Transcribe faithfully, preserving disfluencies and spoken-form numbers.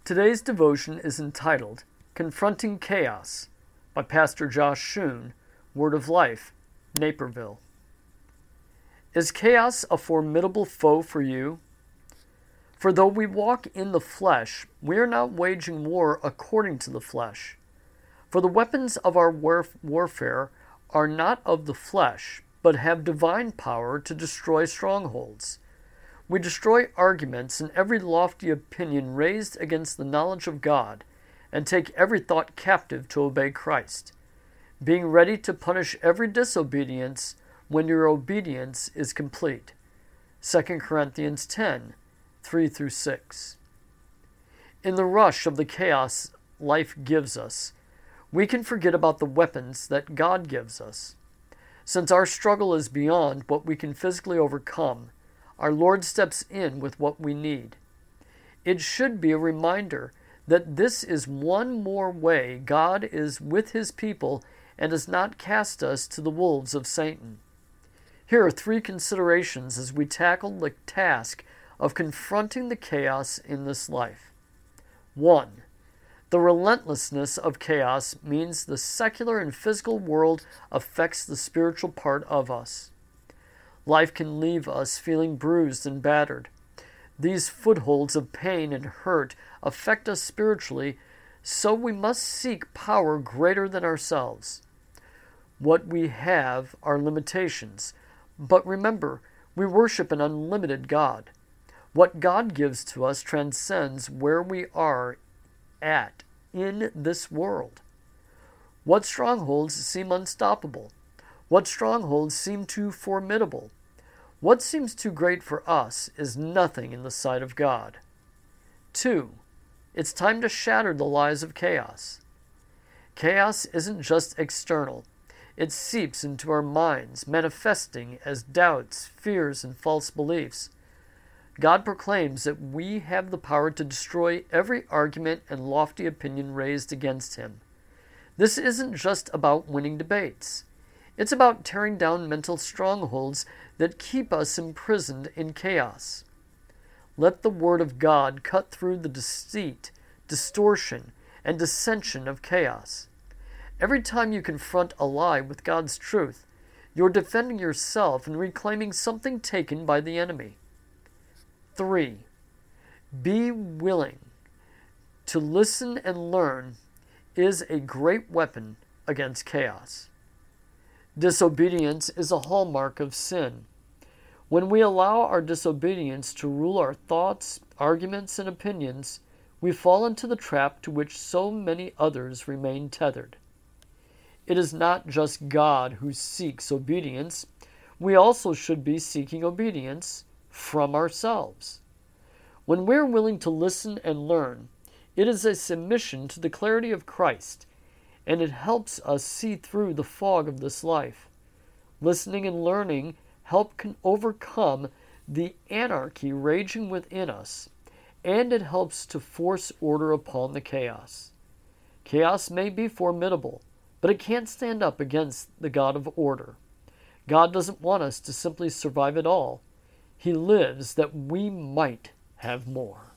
Today's devotion is entitled Confronting Chaos by Pastor Josh Schoon, Word of Life, Naperville. Is chaos a formidable foe for you? For though we walk in the flesh, we are not waging war according to the flesh. For the weapons of our warf- warfare are not of the flesh, but have divine power to destroy strongholds. We destroy arguments and every lofty opinion raised against the knowledge of God, and take every thought captive to obey Christ, being ready to punish every disobedience when your obedience is complete. Second Corinthians ten, three through six. In the rush of the chaos life gives us, we can forget about the weapons that God gives us. Since our struggle is beyond what we can physically overcome, our Lord steps in with what we need. It should be a reminder that this is one more way God is with His people and does not cast us to the wolves of Satan. Here are three considerations as we tackle the task of confronting the chaos in this life. One, the relentlessness of chaos means the secular and physical world affects the spiritual part of us. Life can leave us feeling bruised and battered. These footholds of pain and hurt affect us spiritually, so we must seek power greater than ourselves. What we have are limitations, but remember, we worship an unlimited God. What God gives to us transcends where we are at in this world. What strongholds seem unstoppable? What strongholds seem too formidable? What seems too great for us is nothing in the sight of God. Two, it's time to shatter the lies of chaos. Chaos isn't just external. It seeps into our minds, manifesting as doubts, fears, and false beliefs. God proclaims that we have the power to destroy every argument and lofty opinion raised against Him. This isn't just about winning debates. It's about tearing down mental strongholds that keep us imprisoned in chaos. Let the Word of God cut through the deceit, distortion, and dissension of chaos. Every time you confront a lie with God's truth, you're defending yourself and reclaiming something taken by the enemy. Three, be willing to listen and learn is a great weapon against chaos. Disobedience is a hallmark of sin. When we allow our disobedience to rule our thoughts, arguments, and opinions, we fall into the trap to which so many others remain tethered. It is not just God who seeks obedience. We also should be seeking obedience from ourselves. When we're willing to listen and learn, it is a submission to the clarity of Christ, and it helps us see through the fog of this life. Listening and learning help can overcome the anarchy raging within us, and it helps to force order upon the chaos. Chaos may be formidable, but it can't stand up against the God of order. God doesn't want us to simply survive it all. He lives that we might have more.